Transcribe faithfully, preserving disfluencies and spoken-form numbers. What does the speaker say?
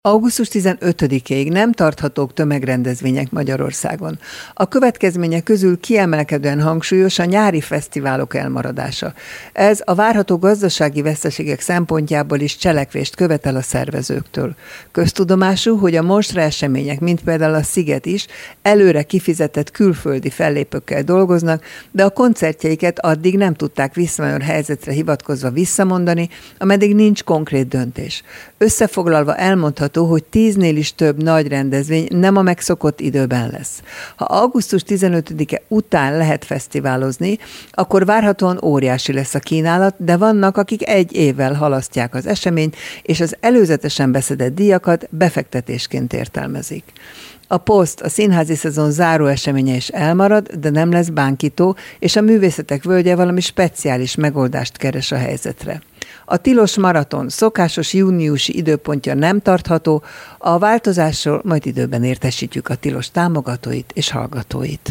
augusztus tizenötödikéig nem tarthatók tömegrendezvények Magyarországon. A következmények közül kiemelkedően hangsúlyos a nyári fesztiválok elmaradása. Ez a várható gazdasági veszteségek szempontjából is cselekvést követel a szervezőktől. Köztudomású, hogy a monstra események, mint például a Sziget is, előre kifizetett külföldi fellépőkkel dolgoznak, de a koncertjeiket addig nem tudták visszamenő helyzetre hivatkozva visszamondani, ameddig nincs konkrét döntés. Összefoglalva elmondható, hogy tíznél is több nagy rendezvény nem a megszokott időben lesz. Ha augusztus tizenötödike után lehet fesztiválozni, akkor várhatóan óriási lesz a kínálat, de vannak, akik egy évvel halasztják az eseményt, és az előzetesen beszedett díjakat befektetésként értelmezik. A Poszt, a színházi szezon záró eseménye is elmarad, de nem lesz bánkító, és a Művészetek Völgye valami speciális megoldást keres a helyzetre. A tilos maraton szokásos júniusi időpontja nem tartható, a változásról majd időben értesítjük a tilos támogatóit és hallgatóit.